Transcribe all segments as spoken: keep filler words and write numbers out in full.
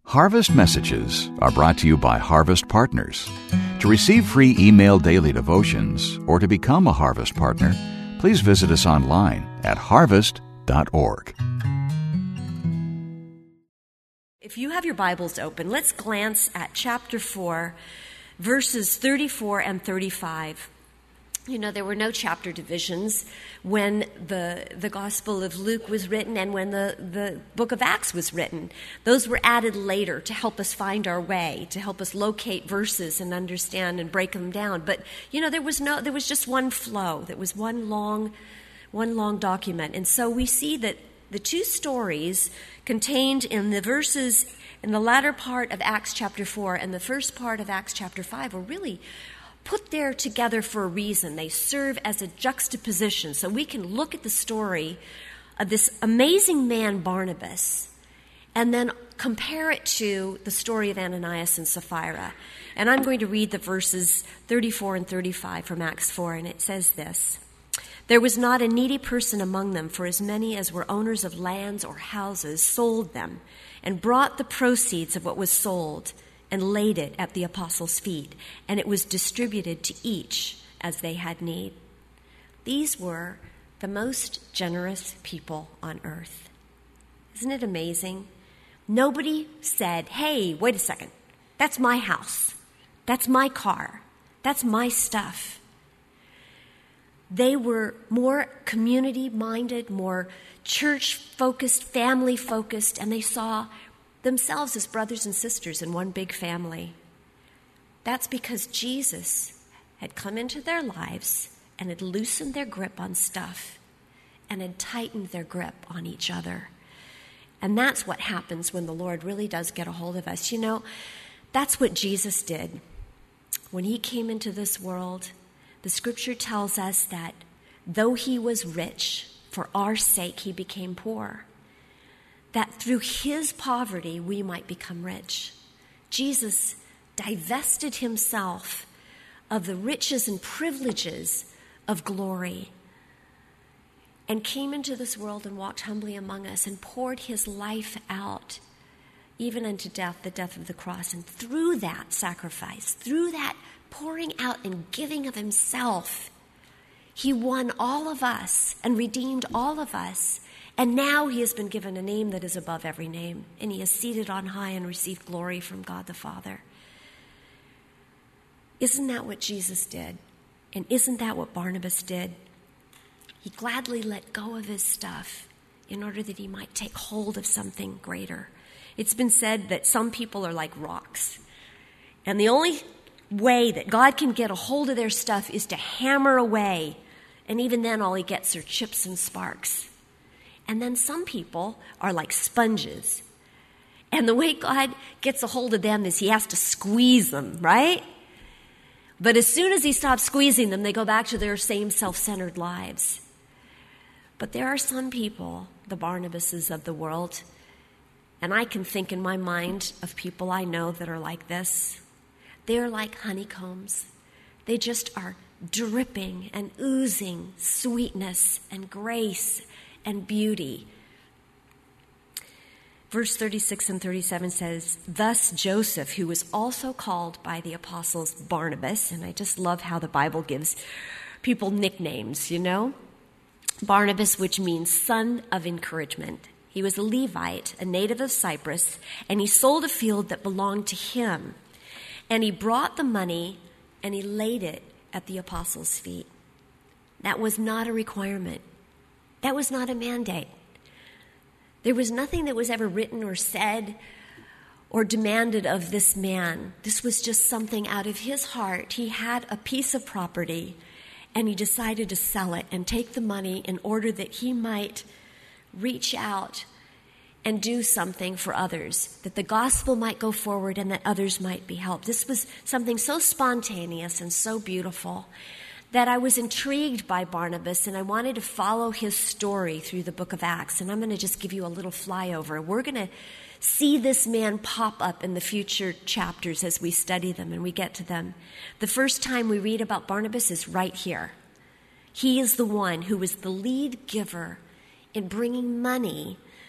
Harvest Messages are brought to you by Harvest Partners. To receive free email daily devotions or to become a Harvest Partner, please visit us online at harvest dot org. If you have your Bibles open, let's glance at chapter four, verses thirty-four and thirty-five. You know, there were no chapter divisions when the the Gospel of Luke was written and when the, the book of Acts was written. Those were added later to help us find our way, to help us locate verses and understand and break them down. But, you know, there was no there was just one flow. There was one long one long document. And so we see that the two stories contained in the verses in the latter part of Acts chapter four and the first part of Acts chapter five are really put there together for a reason. They serve as a juxtaposition so we can look at the story of this amazing man Barnabas and then compare it to the story of Ananias and Sapphira. And I'm going to read the verses thirty-four and thirty-five from Acts four, and it says this: "There was not a needy person among them, for as many as were owners of lands or houses sold them and brought the proceeds of what was sold and laid it at the apostles' feet, and it was distributed to each as they had need." These were the most generous people on earth. Isn't it amazing? Nobody said, "Hey, wait a second, that's my house, that's my car, that's my stuff." They were more community-minded, more church-focused, family-focused, and they saw themselves as brothers and sisters in one big family. That's because Jesus had come into their lives and had loosened their grip on stuff and had tightened their grip on each other. And that's what happens when the Lord really does get a hold of us. You know, that's what Jesus did. When he came into this world, the scripture tells us that though he was rich, for our sake he became poor, that through his poverty we might become rich. Jesus divested himself of the riches and privileges of glory and came into this world and walked humbly among us and poured his life out, even unto death, the death of the cross. And through that sacrifice, through that pouring out and giving of himself, he won all of us and redeemed all of us. And now he has been given a name that is above every name, and he is seated on high and received glory from God the Father. Isn't that what Jesus did? And isn't that what Barnabas did? He gladly let go of his stuff in order that he might take hold of something greater. It's been said that some people are like rocks, and the only way that God can get a hold of their stuff is to hammer away, and even then all he gets are chips and sparks. And then some people are like sponges. And the way God gets a hold of them is he has to squeeze them, right? But as soon as he stops squeezing them, they go back to their same self-centered lives. But there are some people, the Barnabases of the world, and I can think in my mind of people I know that are like this. They're like honeycombs. They just are dripping and oozing sweetness and grace and beauty. Verse thirty-six and thirty-seven says, "Thus Joseph, who was also called by the apostles Barnabas," and I just love how the Bible gives people nicknames, you know? Barnabas, which means son of encouragement. He was a Levite, a native of Cyprus, and he sold a field that belonged to him. And he brought the money and he laid it at the apostles' feet. That was not a requirement. That was not a mandate. There was nothing that was ever written or said or demanded of this man. This was just something out of his heart. He had a piece of property, and he decided to sell it and take the money in order that he might reach out and do something for others, that the gospel might go forward and that others might be helped. This was something so spontaneous and so beautiful that I was intrigued by Barnabas, and I wanted to follow his story through the book of Acts. And I'm going to just give you a little flyover. We're going to see this man pop up in the future chapters as we study them and we get to them. The first time we read about Barnabas is right here. He is the one who was the lead giver in bringing money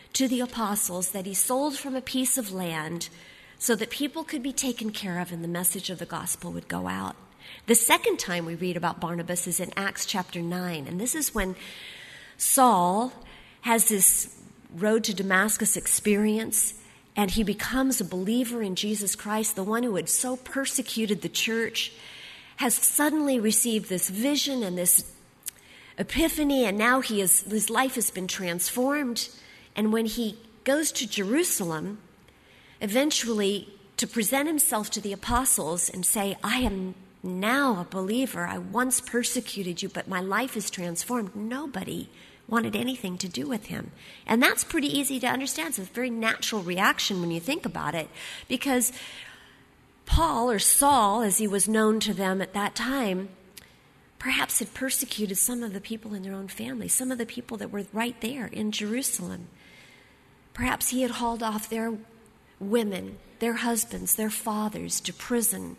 to the apostles that he sold from a piece of land so that people could be taken care of and the message of the gospel would go out. The second time we read about Barnabas is in Acts chapter nine, and this is when Saul has this road to Damascus experience, and he becomes a believer in Jesus Christ. The one who had so persecuted the church has suddenly received this vision and this epiphany, and now he is, his life has been transformed. And when he goes to Jerusalem, eventually to present himself to the apostles and say, I am now a believer. I once persecuted you, but my life is transformed. Nobody wanted anything to do with him. And that's pretty easy to understand. It's a very natural reaction when you think about it, because Paul, or Saul, as he was known to them at that time, perhaps had persecuted some of the people in their own family, some of the people that were right there in Jerusalem. Perhaps he had hauled off their women, their husbands, their fathers to prison.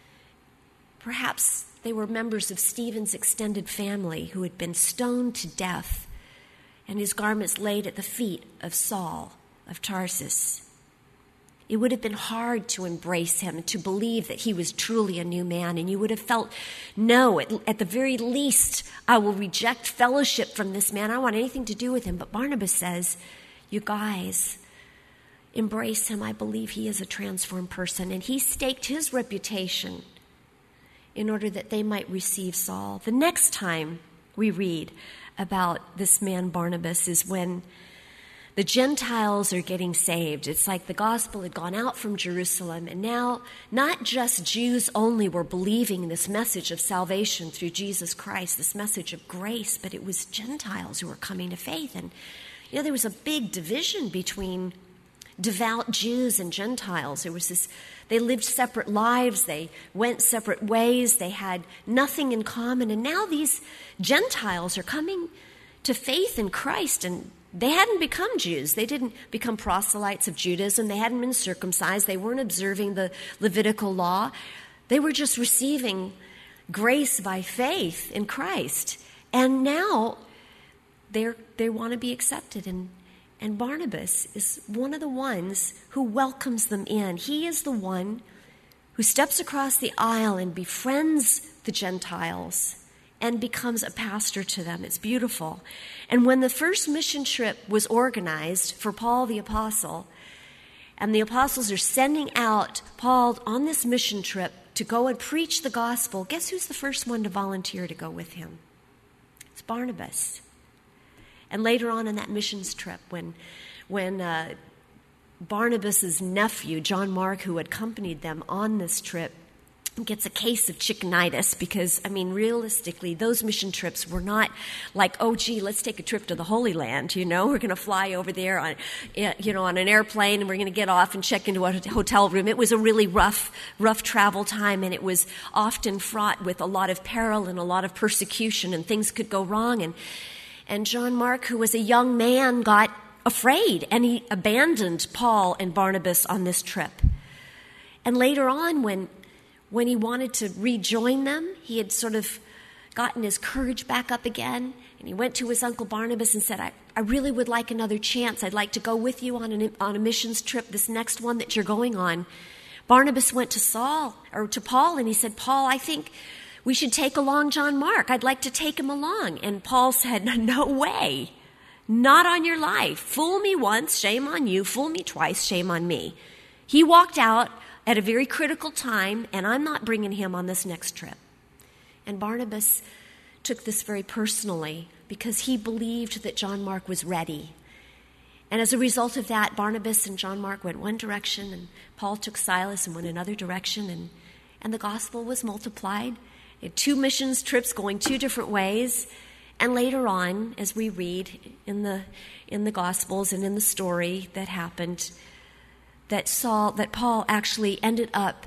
Perhaps they were members of Stephen's extended family who had been stoned to death, and his garments laid at the feet of Saul of Tarsus. It would have been hard to embrace him, to believe that he was truly a new man, and you would have felt, no, at, at the very least, I will reject fellowship from this man. I don't want anything to do with him. But Barnabas says, you guys, embrace him. I believe he is a transformed person. And he staked his reputation in order that they might receive Saul. The next time we read about this man Barnabas is when the Gentiles are getting saved. It's like the gospel had gone out from Jerusalem, and now not just Jews only were believing this message of salvation through Jesus Christ, this message of grace, but it was Gentiles who were coming to faith. And, you know, there was a big division between devout Jews and Gentiles. There was this, they lived separate lives, they went separate ways, they had nothing in common, and now these Gentiles are coming to faith in Christ, and they hadn't become Jews. They didn't become proselytes of Judaism. They hadn't been circumcised. They weren't observing the Levitical law. They were just receiving grace by faith in Christ. And now they're, they want to be accepted. And, and Barnabas is one of the ones who welcomes them in. He is the one who steps across the aisle and befriends the Gentiles and becomes a pastor to them. It's beautiful. And when the first mission trip was organized for Paul the Apostle, and the apostles are sending out Paul on this mission trip to go and preach the gospel, guess who's the first one to volunteer to go with him? It's Barnabas. And later on in that missions trip, when, when uh, Barnabas's nephew, John Mark, who accompanied them on this trip, gets a case of chickenitis, because, I mean, realistically, those mission trips were not like, oh, gee, let's take a trip to the Holy Land, you know, we're going to fly over there on, you know, on an airplane, and we're going to get off and check into a hotel room. It was a really rough, rough travel time, and it was often fraught with a lot of peril and a lot of persecution, and things could go wrong. And, and John Mark, who was a young man, got afraid, and he abandoned Paul and Barnabas on this trip. And later on, when When he wanted to rejoin them, he had sort of gotten his courage back up again, and he went to his uncle Barnabas and said, I, I really would like another chance. I'd like to go with you on, an, on a missions trip, this next one that you're going on. Barnabas went to Saul, or to Paul, and he said, Paul, I think we should take along John Mark. I'd like to take him along. And Paul said, no way, not on your life. Fool me once, shame on you. Fool me twice, shame on me. He walked out at a very critical time, and I'm not bringing him on this next trip. And Barnabas took this very personally, because he believed that John Mark was ready. And as a result of that, Barnabas and John Mark went one direction, and Paul took Silas and went another direction, and, and the gospel was multiplied. They had two missions trips going two different ways. And later on, as we read in the in the Gospels and in the story that happened, that Saul, that Paul actually ended up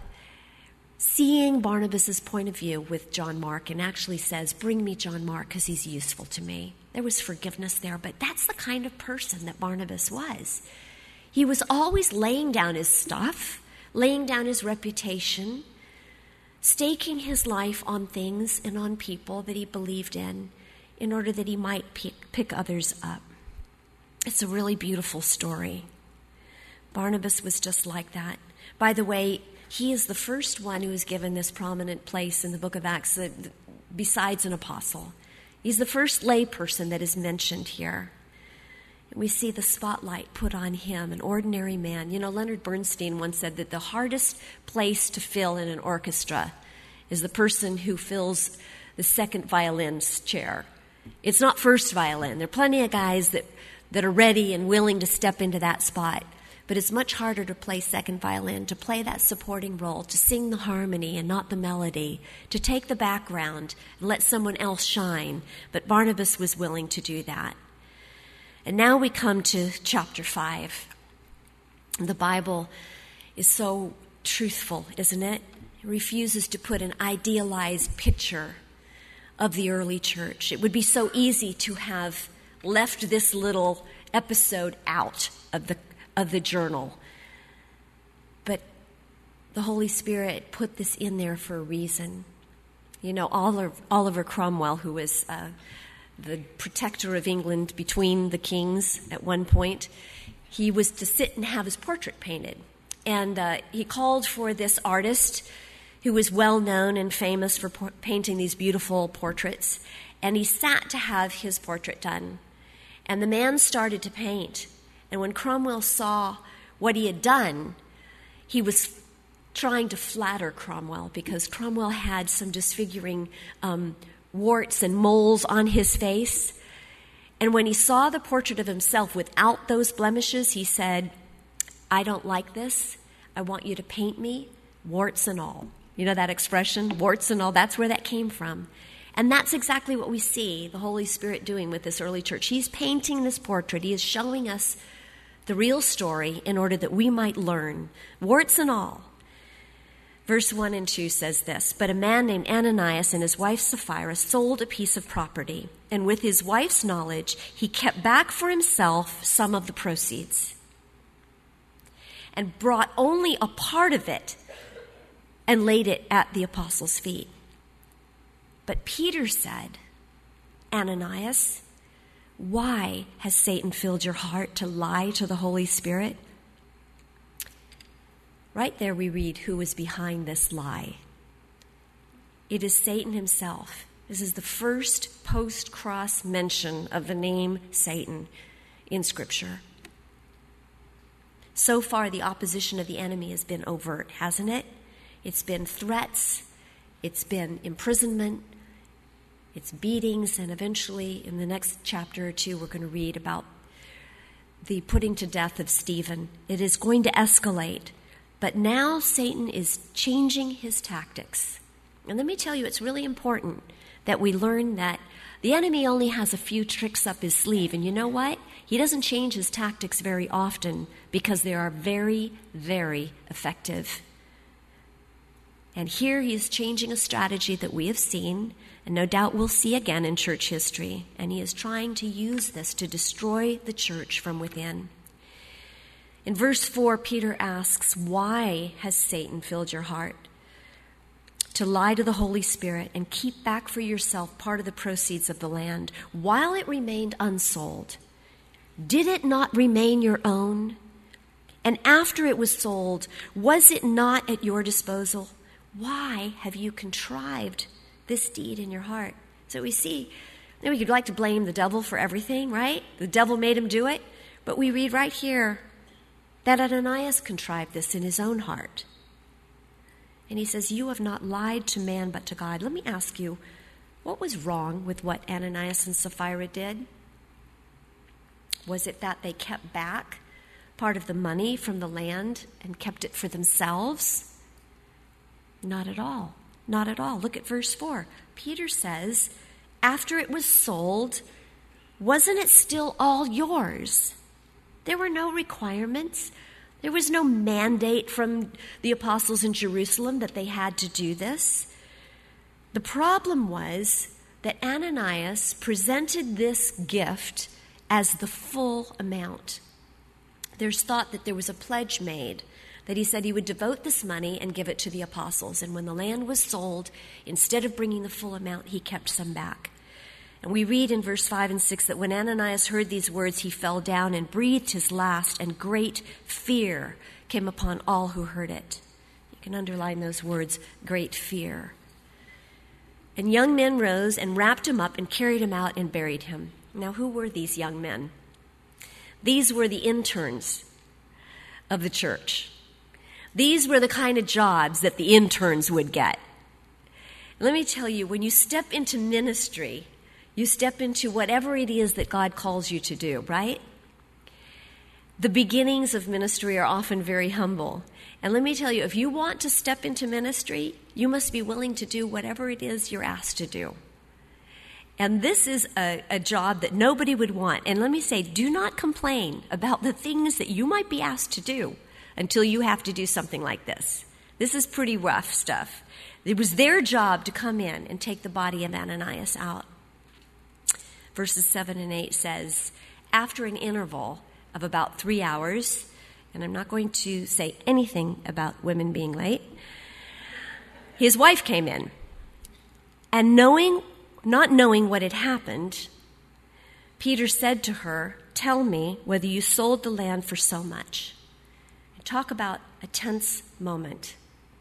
seeing Barnabas's point of view with John Mark, and actually says, bring me John Mark because he's useful to me. There was forgiveness there, but that's the kind of person that Barnabas was. He was always laying down his stuff, laying down his reputation, staking his life on things and on people that he believed in, in order that he might pick, pick others up. It's a really beautiful story. Barnabas was just like that. By the way, he is the first one who is given this prominent place in the book of Acts, besides an apostle. He's the first lay person that is mentioned here. We see the spotlight put on him, an ordinary man. You know, Leonard Bernstein once said that the hardest place to fill in an orchestra is the person who fills the second violin's chair. It's not first violin. There are plenty of guys that, that are ready and willing to step into that spot. But it's much harder to play second violin, to play that supporting role, to sing the harmony and not the melody, to take the background and let someone else shine. But Barnabas was willing to do that. And now we come to chapter five. The Bible is so truthful, isn't it? It refuses to put an idealized picture of the early church. It would be so easy to have left this little episode out of the of the journal. But the Holy Spirit put this in there for a reason. You know, Oliver, Oliver Cromwell, who was uh, the protector of England between the kings at one point, he was to sit and have his portrait painted. And uh, he called for this artist who was well known and famous for por- painting these beautiful portraits. And he sat to have his portrait done. And the man started to paint. And when Cromwell saw what he had done, he was trying to flatter Cromwell because Cromwell had some disfiguring um, warts and moles on his face. And when he saw the portrait of himself without those blemishes, he said, "I don't like this. I want you to paint me, warts and all." You know that expression, warts and all? That's where that came from. And that's exactly what we see the Holy Spirit doing with this early church. He's painting this portrait. He is showing us the real story in order that we might learn, warts and all. Verse one and two says this, "But a man named Ananias and his wife Sapphira sold a piece of property, and with his wife's knowledge, he kept back for himself some of the proceeds and brought only a part of it and laid it at the apostles' feet. But Peter said, 'Ananias, why has Satan filled your heart to lie to the Holy Spirit?'" Right there we read who was behind this lie. It is Satan himself. This is the first post-cross mention of the name Satan in Scripture. So far, the opposition of the enemy has been overt, hasn't it? It's been threats, it's been imprisonment, it's beatings, and eventually in the next chapter or two we're going to read about the putting to death of Stephen. It is going to escalate, but now Satan is changing his tactics. And let me tell you, it's really important that we learn that the enemy only has a few tricks up his sleeve, and you know what? He doesn't change his tactics very often because they are very, very effective. And here he is changing a strategy that we have seen, and no doubt we'll see again in church history. And he is trying to use this to destroy the church from within. In verse four, Peter asks, "Why has Satan filled your heart to lie to the Holy Spirit and keep back for yourself part of the proceeds of the land while it remained unsold? Did it not remain your own? And after it was sold, was it not at your disposal? Why have you contrived this deed in your heart?" So we see, you know, we could like to blame the devil for everything, right? The devil made him do it. But we read right here that Ananias contrived this in his own heart. And he says, "You have not lied to man but to God." Let me ask you, what was wrong with what Ananias and Sapphira did? Was it that they kept back part of the money from the land and kept it for themselves? Not at all. Not at all. Look at verse four. Peter says, after it was sold, wasn't it still all yours? There were no requirements. There was no mandate from the apostles in Jerusalem that they had to do this. The problem was that Ananias presented this gift as the full amount. There's thought that there was a pledge made, that he said he would devote this money and give it to the apostles. And when the land was sold, instead of bringing the full amount, he kept some back. And we read in verse five and six that when Ananias heard these words, he fell down and breathed his last, and great fear came upon all who heard it. You can underline those words, great fear. And young men rose and wrapped him up and carried him out and buried him. Now, who were these young men? These were the interns of the church. These were the kind of jobs that the interns would get. Let me tell you, when you step into ministry, you step into whatever it is that God calls you to do, right? The beginnings of ministry are often very humble. And let me tell you, if you want to step into ministry, you must be willing to do whatever it is you're asked to do. And this is a, a job that nobody would want. And let me say, do not complain about the things that you might be asked to do until you have to do something like this. This is pretty rough stuff. It was their job to come in and take the body of Ananias out. Verses seven and eight says, after an interval of about three hours, and I'm not going to say anything about women being late, his wife came in. And knowing, not knowing what had happened, Peter said to her, tell me whether you sold the land for so much. And talk about a tense moment.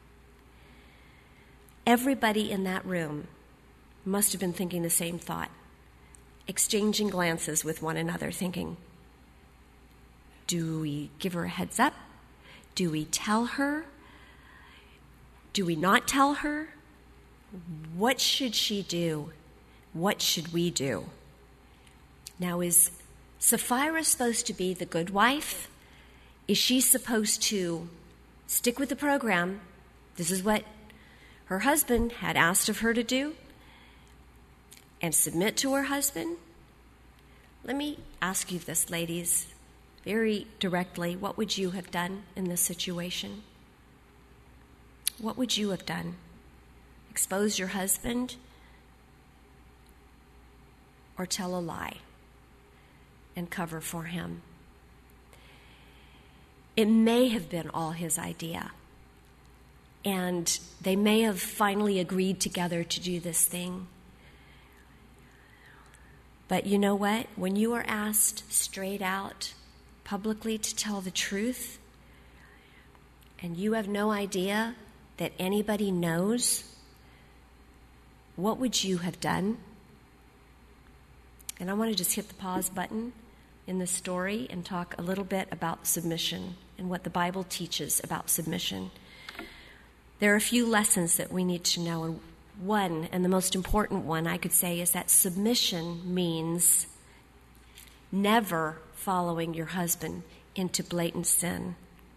Everybody in that room must have been thinking the same thought, exchanging glances with one another, thinking, do we give her a heads up? Do we tell her? Do we not tell her? What should she do? What should we do? Now, is Sapphira supposed to be the good wife? Is she supposed to stick with the program? This is what her husband had asked of her to do, and submit to her husband? Let me ask you this, ladies, very directly. What would you have done in this situation? What would you have done? Expose your husband or tell a lie and cover for him? It may have been all his idea, and they may have finally agreed together to do this thing. But you know what? When you are asked straight out, publicly, to tell the truth, and you have no idea that anybody knows, what would you have done? And I want to just hit the pause button in the story and talk a little bit about submission and what the Bible teaches about submission. There are a few lessons that we need to know, and one, and the most important one, I could say, is that submission means never following your husband into blatant sin.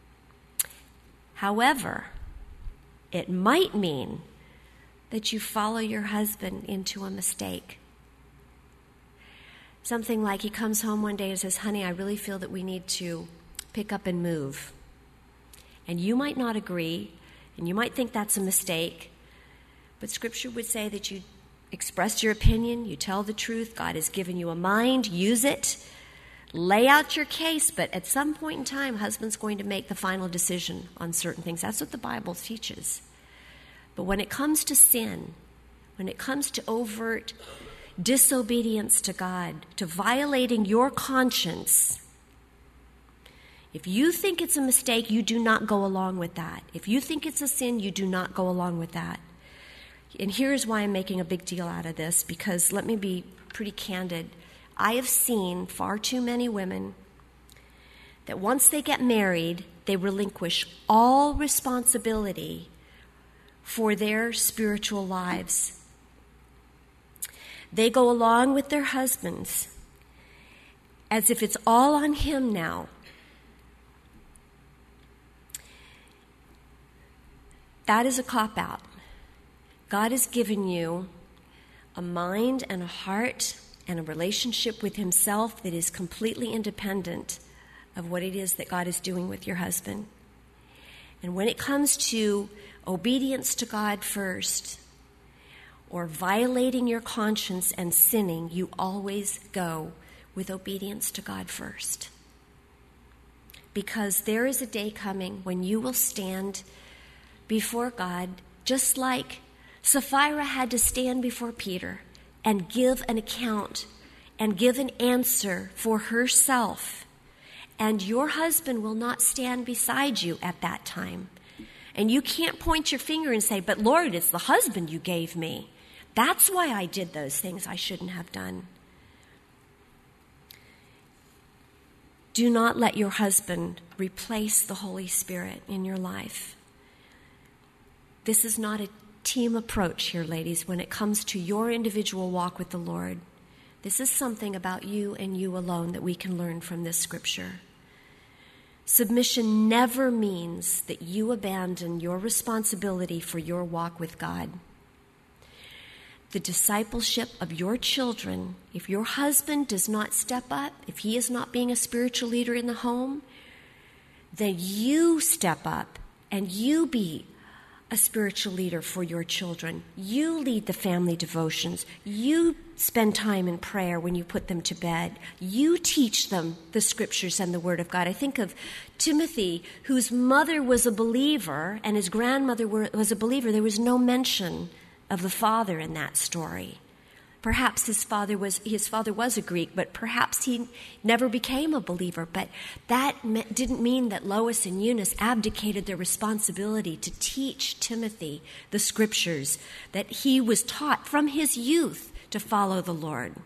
However, it might mean that you follow your husband into a mistake. Something like he comes home one day and says, honey, I really feel that we need to pick up and move. And you might not agree, and you might think that's a mistake, but Scripture would say that you express your opinion, you tell the truth, God has given you a mind, use it, lay out your case, but at some point in time, husband's going to make the final decision on certain things. That's what the Bible teaches. But when it comes to sin, when it comes to overt disobedience to God, to violating your conscience, if you think it's a mistake, you do not go along with that. If you think it's a sin, you do not go along with that. And here's why I'm making a big deal out of this, because let me be pretty candid. I have seen far too many women that once they get married, they relinquish all responsibility for their spiritual lives. They go along with their husbands as if it's all on him now. That is a cop-out. God has given you a mind and a heart and a relationship with himself that is completely independent of what it is that God is doing with your husband. And when it comes to obedience to God first, or violating your conscience and sinning, you always go with obedience to God first. Because there is a day coming when you will stand before God, just like Sapphira had to stand before Peter and give an account and give an answer for herself. And your husband will not stand beside you at that time. And you can't point your finger and say, but Lord, it's the husband you gave me. That's why I did those things I shouldn't have done. Do not let your husband replace the Holy Spirit in your life. This is not a team approach here, ladies, when it comes to your individual walk with the Lord. This is something about you and you alone that we can learn from this scripture. Submission never means that you abandon your responsibility for your walk with God. The discipleship of your children, if your husband does not step up, if he is not being a spiritual leader in the home, then you step up and you be a spiritual leader for your children. You lead the family devotions. You spend time in prayer when you put them to bed. You teach them the scriptures and the word of God. I think of Timothy, whose mother was a believer and his grandmother was a believer. There was no mention of the father in that story. Perhaps his father was his father was a Greek, but perhaps he never became a believer. But that me- didn't mean that Lois and Eunice abdicated their responsibility to teach Timothy the scriptures, that he was taught from his youth to follow the Lord.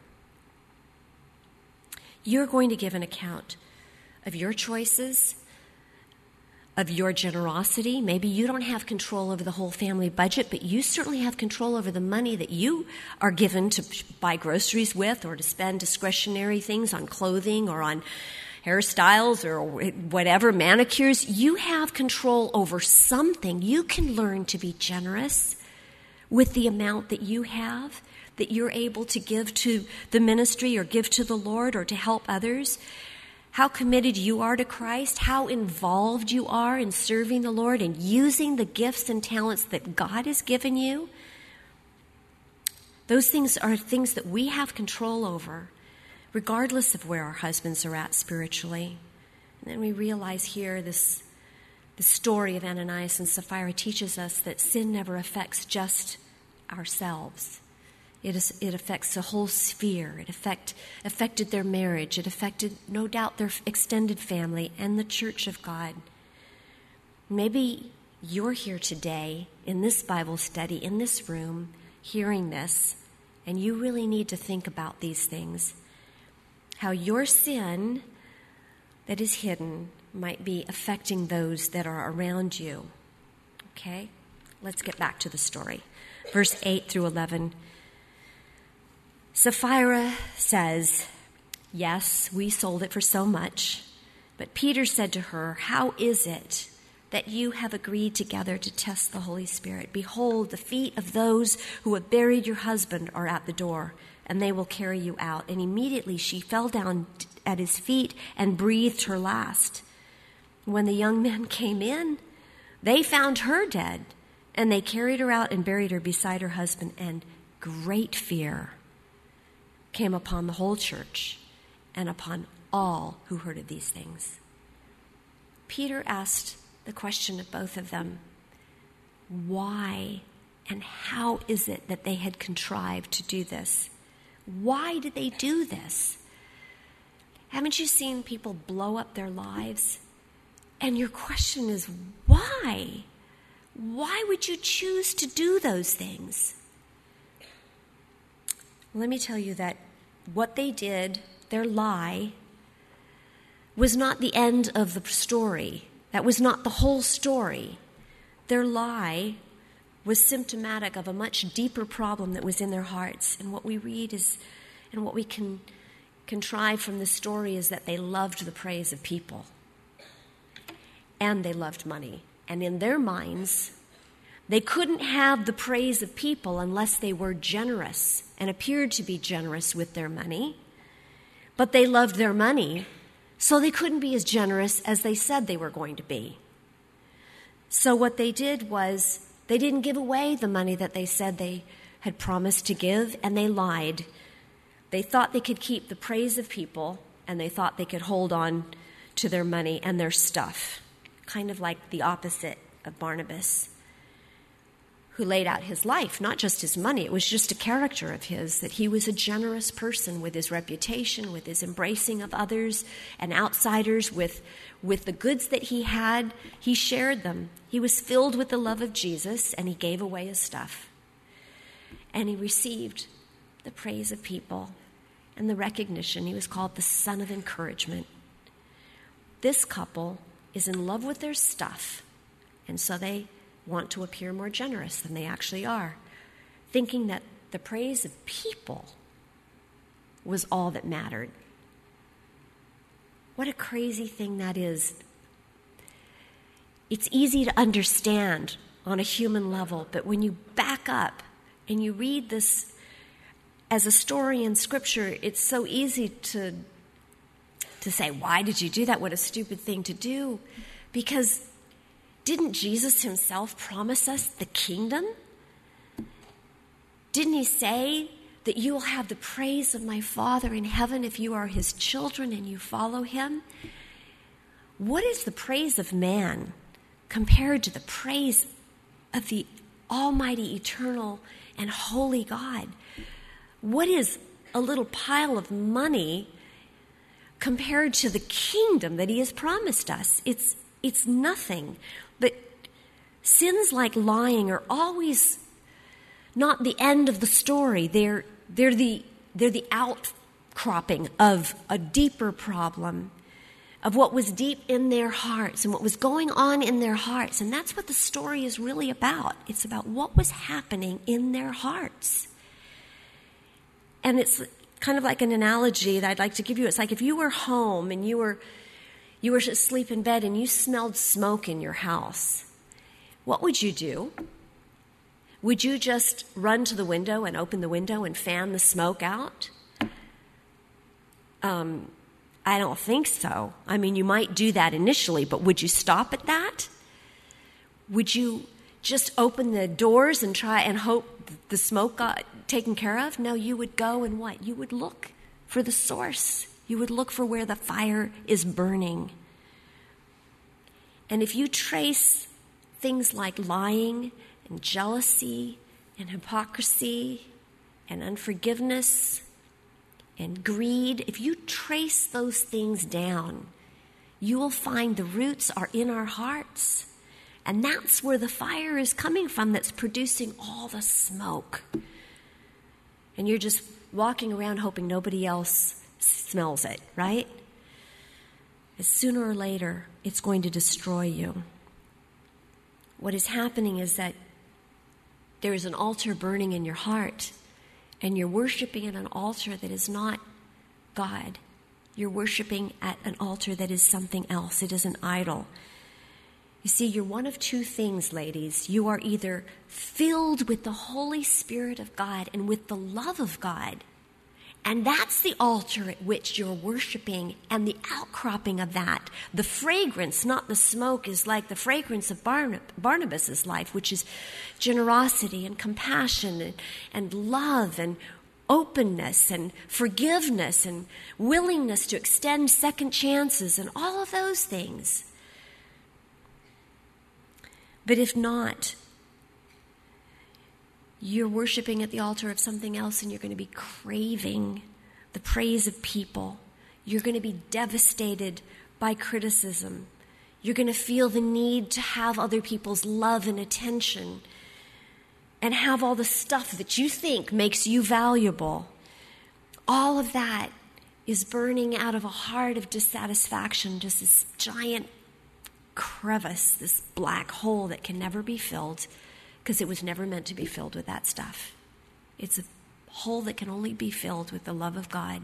You're going to give an account of your choices, of your generosity. Maybe you don't have control over the whole family budget, but you certainly have control over the money that you are given to buy groceries with or to spend discretionary things on clothing or on hairstyles or whatever, manicures. You have control over something. You can learn to be generous with the amount that you have, that you're able to give to the ministry or give to the Lord or to help others. How committed you are to Christ, how involved you are in serving the Lord and using the gifts and talents that God has given you. Those things are things that we have control over, regardless of where our husbands are at spiritually. And then we realize here this, the story of Ananias and Sapphira teaches us that sin never affects just ourselves. It, is, it affects the whole sphere. It affect, affected their marriage. It affected, no doubt, their extended family and the church of God. Maybe you're here today in this Bible study, in this room, hearing this, and you really need to think about these things. How your sin that is hidden might be affecting those that are around you. Okay? Let's get back to the story. Verse eight through eleven. Sapphira says, yes, we sold it for so much. But Peter said to her, how is it that you have agreed together to test the Holy Spirit? Behold, the feet of those who have buried your husband are at the door, and they will carry you out. And immediately she fell down at his feet and breathed her last. When the young men came in, they found her dead, and they carried her out and buried her beside her husband, and great fear came upon the whole church and upon all who heard of these things. Peter asked the question of both of them, why and how is it that they had contrived to do this? Why did they do this? Haven't you seen people blow up their lives? And your question is, why? Why would you choose to do those things? Let me tell you that what they did, their lie, was not the end of the story. That was not the whole story. Their lie was symptomatic of a much deeper problem that was in their hearts. And what we read is, and what we can contrive from the story is that they loved the praise of people. And they loved money. And in their minds, they couldn't have the praise of people unless they were generous and appeared to be generous with their money. But they loved their money, so they couldn't be as generous as they said they were going to be. So what they did was they didn't give away the money that they said they had promised to give, and they lied. They thought they could keep the praise of people, and they thought they could hold on to their money and their stuff, kind of like the opposite of Barnabas, who laid out his life, not just his money. It was just a character of his, that he was a generous person with his reputation, with his embracing of others and outsiders, with, with the goods that he had. He shared them. He was filled with the love of Jesus, and he gave away his stuff. And he received the praise of people and the recognition. He was called the son of encouragement. This couple is in love with their stuff, and so they want to appear more generous than they actually are, thinking that the praise of people was all that mattered. What a crazy thing that is. It's easy to understand on a human level, but when you back up and you read this as a story in Scripture, it's so easy to, to say, why did you do that? What a stupid thing to do. Because didn't Jesus himself promise us the kingdom? Didn't he say that you will have the praise of my Father in heaven if you are his children and you follow him? What is the praise of man compared to the praise of the almighty, eternal, and holy God? What is a little pile of money compared to the kingdom that he has promised us? It's, it's nothing. But sins like lying are always not the end of the story. They're, they're, the, they're the outcropping of a deeper problem, of what was deep in their hearts and what was going on in their hearts. And that's what the story is really about. It's about what was happening in their hearts. And it's kind of like an analogy that I'd like to give you. It's like if you were home and you were you were asleep in bed and you smelled smoke in your house, what would you do? Would you just run to the window and open the window and fan the smoke out? Um, I don't think so. I mean, you might do that initially, but would you stop at that? Would you just open the doors and try and hope the smoke got taken care of? No, you would go and what? You would look for the source. You would look for where the fire is burning. And if you trace things like lying and jealousy and hypocrisy and unforgiveness and greed, if you trace those things down, you will find the roots are in our hearts. And that's where the fire is coming from that's producing all the smoke. And you're just walking around hoping nobody else smells it, right? As sooner or later, it's going to destroy you. What is happening is that there is an altar burning in your heart, and you're worshiping at an altar that is not God. You're worshiping at an altar that is something else. It is an idol. You see, you're one of two things, ladies. You are either filled with the Holy Spirit of God and with the love of God, and that's the altar at which you're worshiping, and the outcropping of that, the fragrance, not the smoke, is like the fragrance of Barnab- Barnabas' life, which is generosity and compassion and, and love and openness and forgiveness and willingness to extend second chances and all of those things. But if not, you're worshiping at the altar of something else, and you're going to be craving the praise of people. You're going to be devastated by criticism. You're going to feel the need to have other people's love and attention and have all the stuff that you think makes you valuable. All of that is burning out of a heart of dissatisfaction, just this giant crevice, this black hole that can never be filled, because it was never meant to be filled with that stuff. It's a hole that can only be filled with the love of God,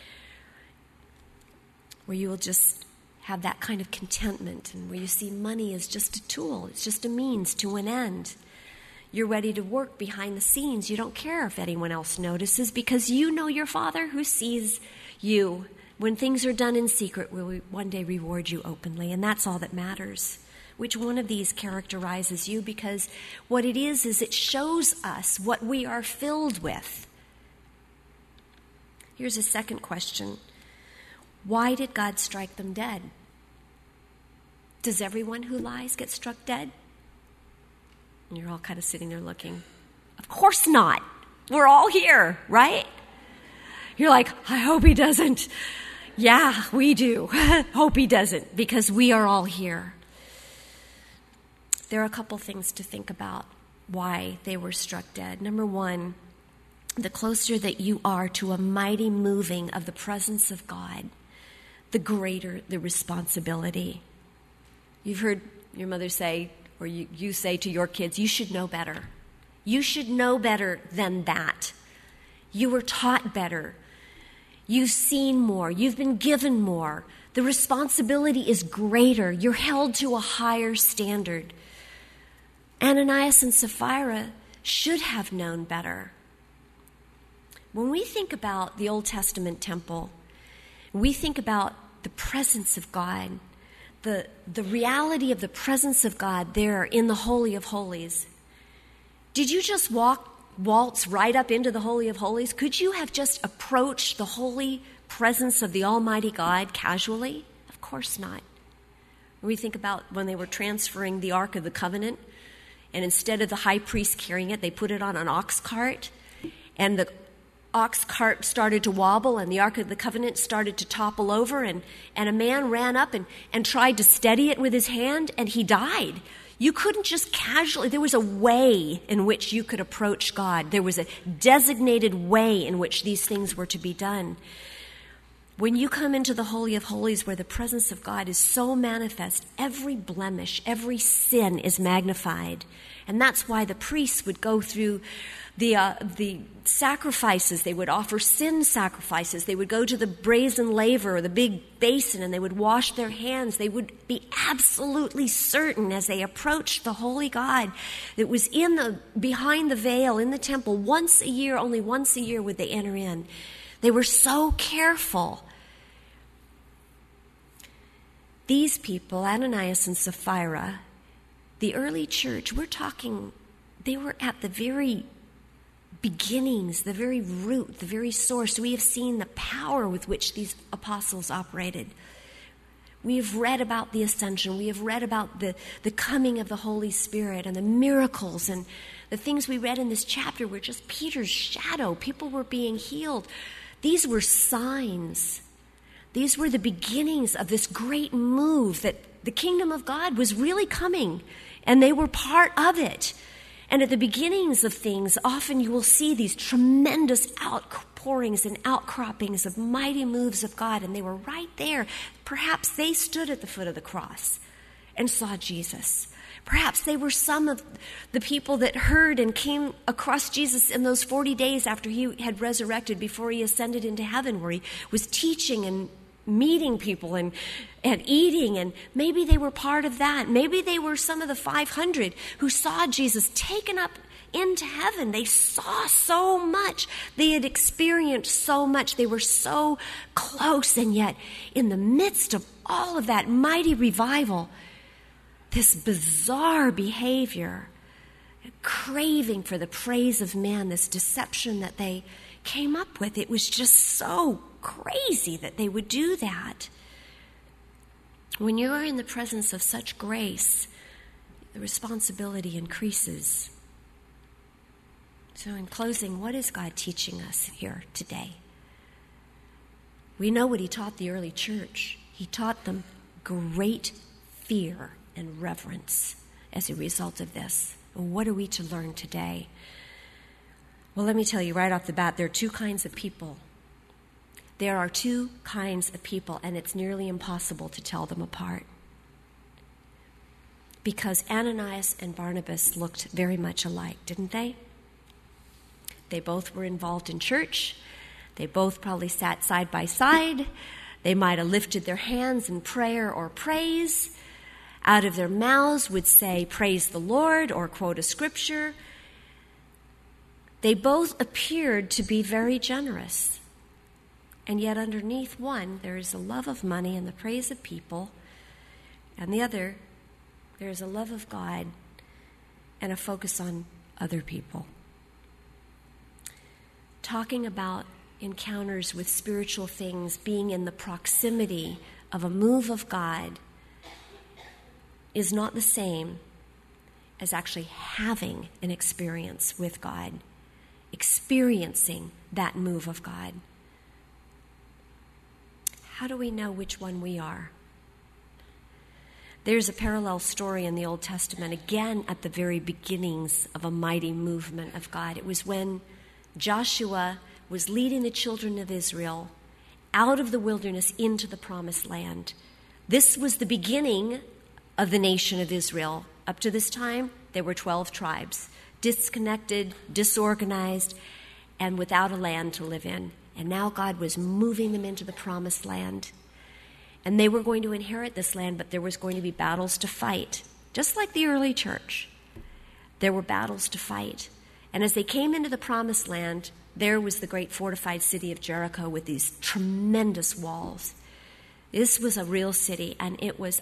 where you will just have that kind of contentment, and where you see money as just a tool. It's just a means to an end. You're ready to work behind the scenes. You don't care if anyone else notices, because you know your Father who sees you. When things are done in secret, will one day reward you openly, and that's all that matters. Which one of these characterizes you? Because what it is, is it shows us what we are filled with. Here's a second question. Why did God strike them dead? Does everyone who lies get struck dead? And you're all kind of sitting there looking. Of course not. We're all here, right? You're like, I hope he doesn't. Yeah, we do. Hope he doesn't, because we are all here. There are a couple things to think about why they were struck dead. Number one, the closer that you are to a mighty moving of the presence of God, the greater the responsibility. You've heard your mother say, or you, you say to your kids, you should know better. You should know better than that. You were taught better. You've seen more. You've been given more. The responsibility is greater. You're held to a higher standard. Ananias and Sapphira should have known better. When we think about the Old Testament temple, we think about the presence of God, the, the reality of the presence of God there in the Holy of Holies. Did you just walk, waltz right up into the Holy of Holies? Could you have just approached the holy presence of the Almighty God casually? Of course not. When we think about when they were transferring the Ark of the Covenant, and instead of the high priest carrying it, they put it on an ox cart, and the ox cart started to wobble, and the Ark of the Covenant started to topple over, and, and a man ran up and, and tried to steady it with his hand, and he died. You couldn't just casually, there was a way in which you could approach God. There was a designated way in which these things were to be done. When you come into the Holy of Holies, where the presence of God is so manifest, every blemish, every sin is magnified. And that's why the priests would go through the uh, the sacrifices. They would offer sin sacrifices. They would go to the brazen laver or the big basin, and they would wash their hands. They would be absolutely certain as they approached the holy God that was in the behind the veil in the temple. Once a year, only once a year would they enter in. They were so careful. These people, Ananias and Sapphira, the early church, we're talking, they were at the very beginnings, the very root, the very source. We have seen the power with which these apostles operated. We have read about the ascension. We have read about the, the coming of the Holy Spirit and the miracles, and the things we read in this chapter were just Peter's shadow. People were being healed. These were signs. These were the beginnings of this great move that the kingdom of God was really coming, and they were part of it. And at the beginnings of things, often you will see these tremendous outpourings and outcroppings of mighty moves of God, and they were right there. Perhaps they stood at the foot of the cross and saw Jesus. Perhaps they were some of the people that heard and came across Jesus in those forty days after he had resurrected, before he ascended into heaven, where he was teaching and meeting people and, and eating, and maybe they were part of that. Maybe they were some of the five hundred who saw Jesus taken up into heaven. They saw so much. They had experienced so much. They were so close, and yet in the midst of all of that mighty revival, this bizarre behavior, craving for the praise of man, this deception that they came up with, it was just so crazy that they would do that. When you are in the presence of such grace, the responsibility increases. So in closing, what is God teaching us here today? We know what he taught the early church. He taught them great fear and reverence as a result of this. What are we to learn today? Well, let me tell you right off the bat, there are two kinds of people. There are two kinds of people, and it's nearly impossible to tell them apart. Because Ananias and Barnabas looked very much alike, didn't they? They both were involved in church. They both probably sat side by side. They might have lifted their hands in prayer or praise. Out of their mouths would say, "Praise the Lord," or quote a scripture. They both appeared to be very generous. And yet underneath one, there is a love of money and the praise of people. And the other, there is a love of God and a focus on other people. Talking about encounters with spiritual things, being in the proximity of a move of God, is not the same as actually having an experience with God, experiencing that move of God. How do we know which one we are? There's a parallel story in the Old Testament, again at the very beginnings of a mighty movement of God. It was when Joshua was leading the children of Israel out of the wilderness into the promised land. This was the beginning of the nation of Israel. Up to this time, there were twelve tribes, disconnected, disorganized, and without a land to live in. And now God was moving them into the promised land. And they were going to inherit this land, but there was going to be battles to fight. Just like the early church, there were battles to fight. And as they came into the promised land, there was the great fortified city of Jericho with these tremendous walls. This was a real city, and it was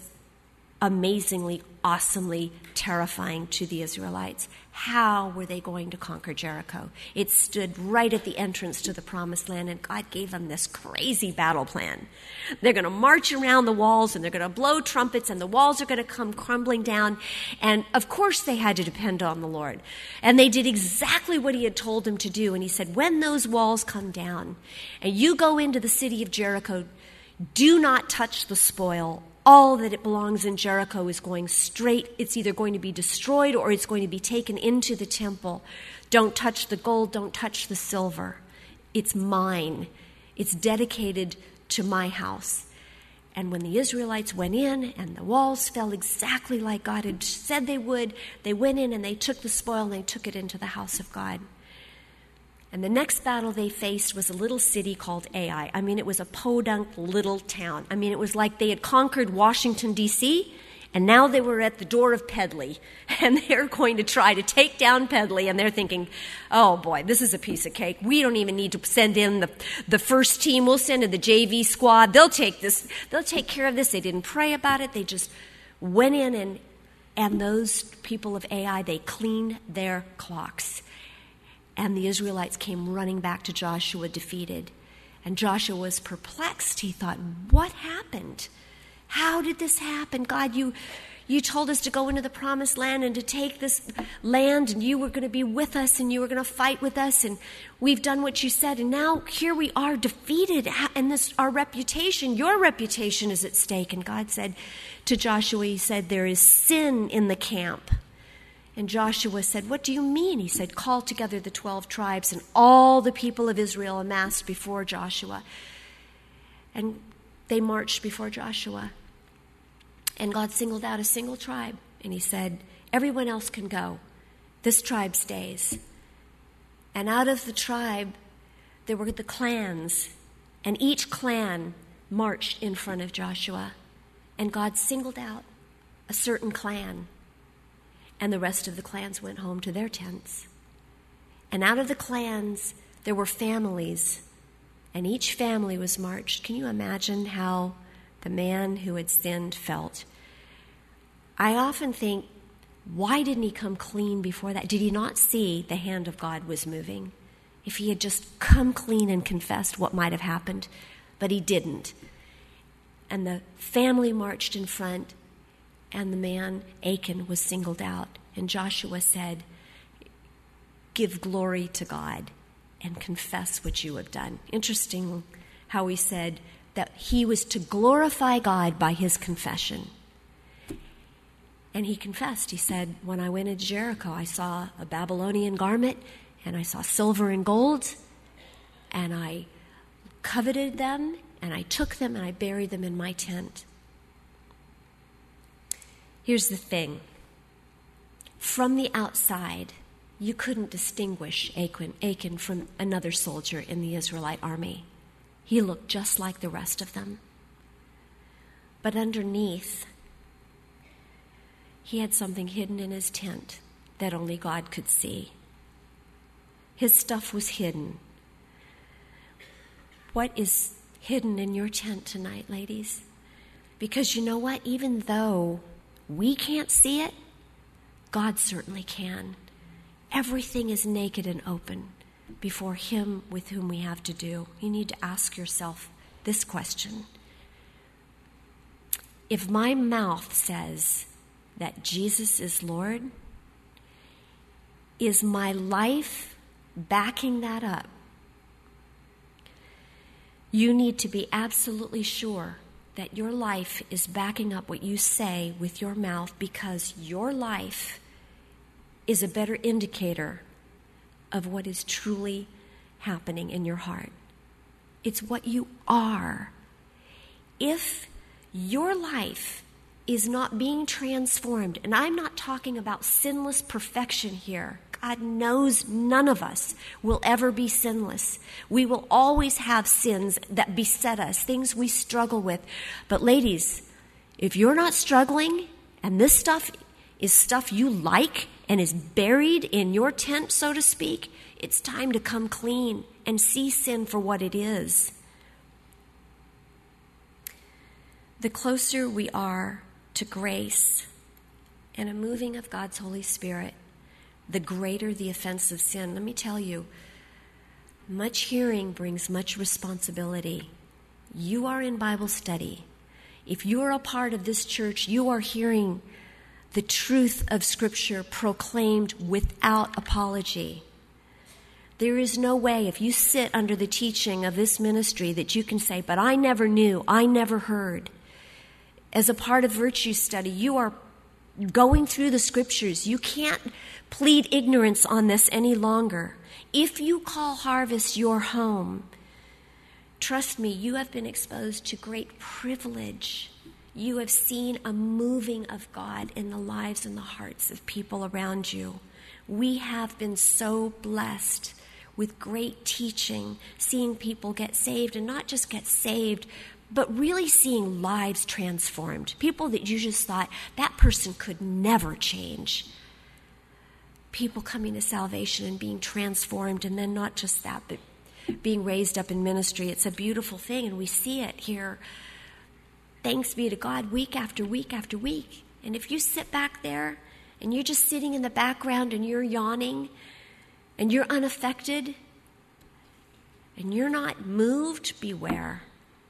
amazingly, awesomely terrifying to the Israelites. How were they going to conquer Jericho? It stood right at the entrance to the promised land, and God gave them this crazy battle plan. They're going to march around the walls, and they're going to blow trumpets, and the walls are going to come crumbling down. And of course they had to depend on the Lord. And they did exactly what he had told them to do. And he said, when those walls come down and you go into the city of Jericho, do not touch the spoil. All that it belongs in Jericho is going straight. It's either going to be destroyed or it's going to be taken into the temple. Don't touch the gold. Don't touch the silver. It's mine. It's dedicated to my house. And when the Israelites went in and the walls fell exactly like God had said they would, they went in and they took the spoil and they took it into the house of God. And the next battle they faced was a little city called Ai. I mean, it was a podunk little town. I mean, it was like they had conquered Washington, D C, and now they were at the door of Pedley. And they're going to try to take down Pedley, and they're thinking, oh boy, this is a piece of cake. We don't even need to send in the, the first team. We'll send in the J V squad. They'll take this. They'll take care of this. They didn't pray about it. They just went in, and, and those people of Ai, they cleaned their clocks. And the Israelites came running back to Joshua defeated. And Joshua was perplexed. He thought, what happened? How did this happen? God, you you told us to go into the promised land and to take this land, and you were going to be with us, and you were going to fight with us, and we've done what you said. And now here we are defeated, and this our reputation, your reputation is at stake. And God said to Joshua, he said, there is sin in the camp. And Joshua said, what do you mean? He said, call together the twelve tribes. And all the people of Israel amassed before Joshua. And they marched before Joshua. And God singled out a single tribe. And he said, everyone else can go. This tribe stays. And out of the tribe, there were the clans. And each clan marched in front of Joshua. And God singled out a certain clan. And the rest of the clans went home to their tents. And out of the clans, there were families. And each family was marched. Can you imagine how the man who had sinned felt? I often think, why didn't he come clean before that? Did he not see the hand of God was moving? If he had just come clean and confessed what might have happened. But he didn't. And the family marched in front. And the man, Achan, was singled out. And Joshua said, give glory to God and confess what you have done. Interesting how he said that he was to glorify God by his confession. And he confessed. He said, when I went into Jericho, I saw a Babylonian garment, and I saw silver and gold, and I coveted them, and I took them, and I buried them in my tent. Here's the thing. From the outside, you couldn't distinguish Achan, Achan from another soldier in the Israelite army. He looked just like the rest of them. But underneath, he had something hidden in his tent that only God could see. His stuff was hidden. What is hidden in your tent tonight, ladies? Because you know what? Even though we can't see it, God certainly can. Everything is naked and open before him with whom we have to do. You need to ask yourself this question. If my mouth says that Jesus is Lord, is my life backing that up? You need to be absolutely sure that your life is backing up what you say with your mouth, because your life is a better indicator of what is truly happening in your heart. It's what you are. If your life is not being transformed, and I'm not talking about sinless perfection here. God knows none of us will ever be sinless. We will always have sins that beset us, things we struggle with. But ladies, if you're not struggling and this stuff is stuff you like and is buried in your tent, so to speak, it's time to come clean and see sin for what it is. The closer we are to grace and a moving of God's Holy Spirit, the greater the offense of sin. Let me tell you, much hearing brings much responsibility. You are in Bible study. If you are a part of this church, you are hearing the truth of Scripture proclaimed without apology. There is no way, if you sit under the teaching of this ministry, that you can say, but I never knew, I never heard. As a part of virtue study, you are going through the Scriptures. You can't plead ignorance on this any longer. If you call Harvest your home, trust me, you have been exposed to great privilege. You have seen a moving of God in the lives and the hearts of people around you. We have been so blessed with great teaching, seeing people get saved, and not just get saved, but really seeing lives transformed. People that you just thought, that person could never change. People coming to salvation and being transformed, and then not just that, but being raised up in ministry. It's a beautiful thing, and we see it here. Thanks be to God, week after week after week. And if you sit back there, and you're just sitting in the background, and you're yawning, and you're unaffected, and you're not moved, beware.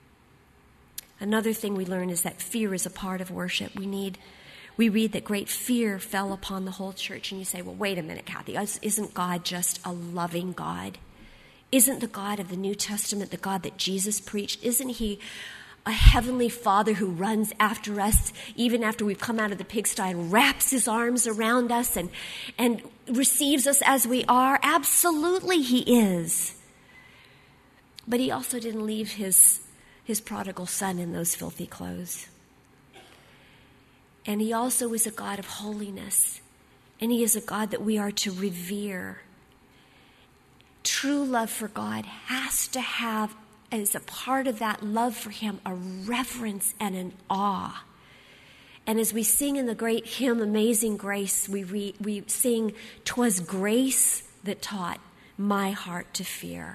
Another thing we learn is that fear is a part of worship. We need, we read that great fear fell upon the whole church. And you say, well, wait a minute, Kathy. Isn't God just a loving God? Isn't the God of the New Testament the God that Jesus preached? Isn't he a heavenly Father who runs after us even after we've come out of the pigsty and wraps his arms around us and, and receives us as we are? Absolutely he is. But he also didn't leave his his prodigal son in those filthy clothes. And he also is a God of holiness. And he is a God that we are to revere. True love for God has to have, as a part of that love for him, a reverence and an awe. And as we sing in the great hymn, Amazing Grace, we, re, we sing, "'Twas grace that taught my heart to fear."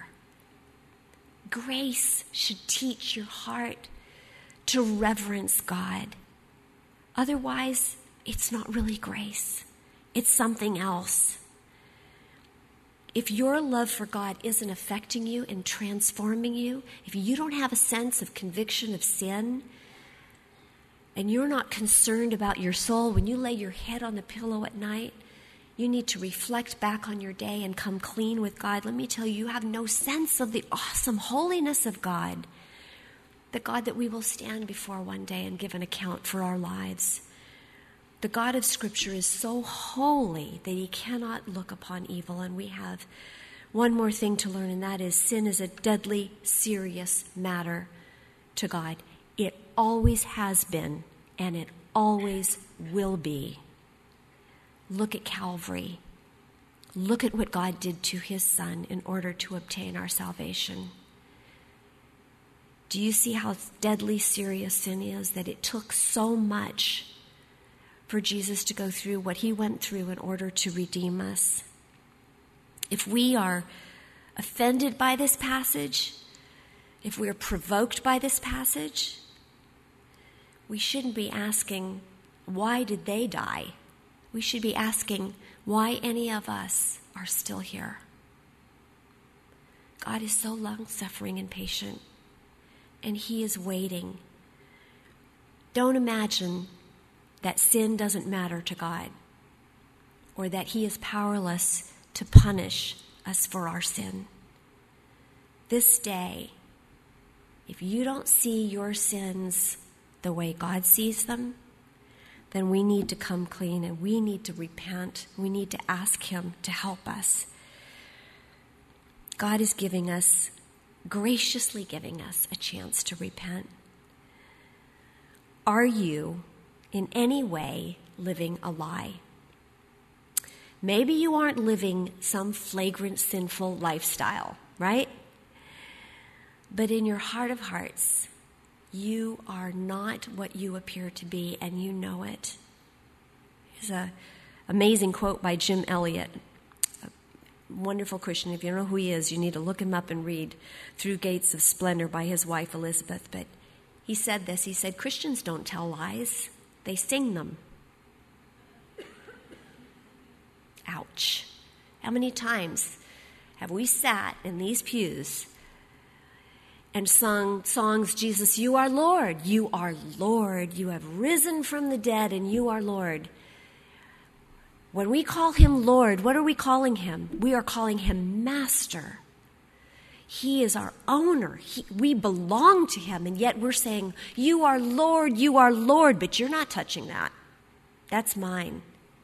Grace should teach your heart to reverence God. Otherwise, it's not really grace. It's something else. If your love for God isn't affecting you and transforming you, if you don't have a sense of conviction of sin, and you're not concerned about your soul when you lay your head on the pillow at night, you need to reflect back on your day and come clean with God. Let me tell you, you have no sense of the awesome holiness of God, the God that we will stand before one day and give an account for our lives. The God of Scripture is so holy that he cannot look upon evil. And we have one more thing to learn, and that is sin is a deadly, serious matter to God. It always has been, and it always will be. Look at Calvary. Look at what God did to his Son in order to obtain our salvation. Do you see how deadly serious sin is, that it took so much for Jesus to go through what he went through in order to redeem us? If we are offended by this passage, if we are provoked by this passage, we shouldn't be asking, why did they die? We should be asking why any of us are still here. God is so long-suffering and patient, and he is waiting. Don't imagine that sin doesn't matter to God, or that he is powerless to punish us for our sin. This day, if you don't see your sins the way God sees them, then we need to come clean and we need to repent. We need to ask him to help us. God is giving us, graciously giving us a chance to repent. Are you in any way living a lie? Maybe you aren't living some flagrant sinful lifestyle, right? But in your heart of hearts, you are not what you appear to be, and you know it. There's an amazing quote by Jim Elliot, a wonderful Christian. If you don't know who he is, you need to look him up and read Through Gates of Splendor by his wife Elizabeth. But he said this, he said, Christians don't tell lies, they sing them. Ouch. How many times have we sat in these pews and sung songs, Jesus, you are Lord, you are Lord, you have risen from the dead and you are Lord. When we call him Lord, what are we calling him? We are calling him Master. He is our owner. He, we belong to him, and yet we're saying, you are Lord, you are Lord, but you're not touching that. That's mine.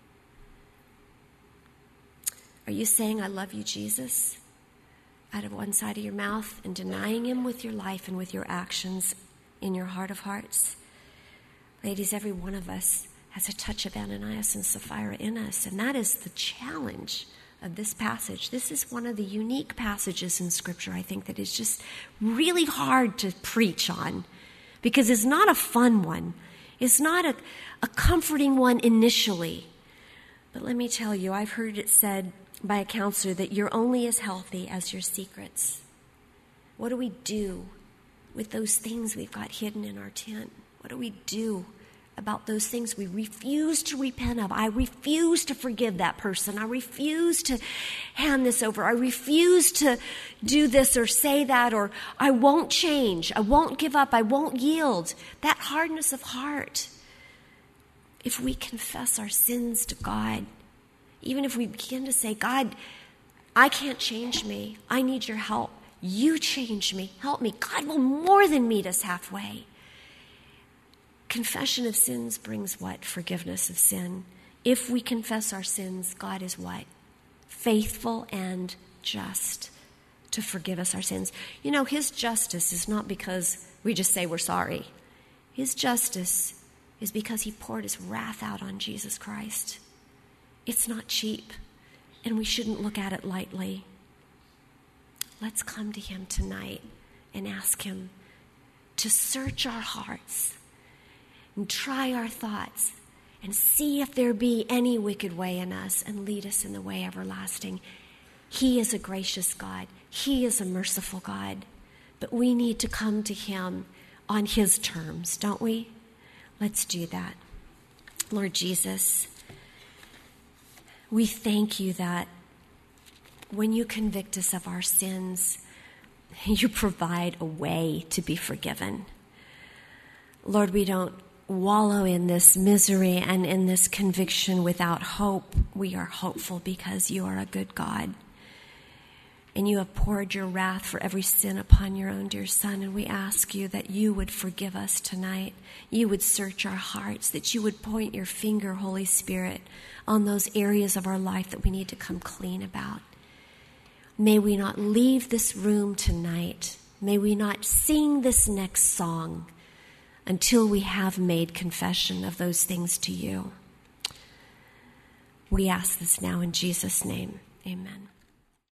Are you saying, I love you, Jesus, out of one side of your mouth and denying him with your life and with your actions in your heart of hearts? Ladies, every one of us has a touch of Ananias and Sapphira in us, and that is the challenge of this passage. This is one of the unique passages in Scripture, I think, that is just really hard to preach on because it's not a fun one. It's not a, a comforting one initially. But let me tell you, I've heard it said by a counselor that you're only as healthy as your secrets. What do we do with those things we've got hidden in our tent? What do we do about those things we refuse to repent of? I refuse to forgive that person. I refuse to hand this over. I refuse to do this or say that, or I won't change. I won't give up. I won't yield. That hardness of heart. If we confess our sins to God, even if we begin to say, God, I can't change me. I need your help. You change me. Help me. God will more than meet us halfway. Confession of sins brings what? Forgiveness of sin. If we confess our sins, God is what? Faithful and just to forgive us our sins. You know, his justice is not because we just say we're sorry. His justice is because he poured his wrath out on Jesus Christ. It's not cheap, and we shouldn't look at it lightly. Let's come to him tonight and ask him to search our hearts and try our thoughts and see if there be any wicked way in us and lead us in the way everlasting. He is a gracious God. He is a merciful God. But we need to come to him on his terms, don't we? Let's do that. Lord Jesus, we thank you that when you convict us of our sins, you provide a way to be forgiven. Lord, we don't wallow in this misery and in this conviction without hope. We are hopeful because you are a good God. And you have poured your wrath for every sin upon your own dear Son. And we ask you that you would forgive us tonight. You would search our hearts, that you would point your finger, Holy Spirit, on those areas of our life that we need to come clean about. May we not leave this room tonight. May we not sing this next song until we have made confession of those things to you. We ask this now in Jesus' name. Amen.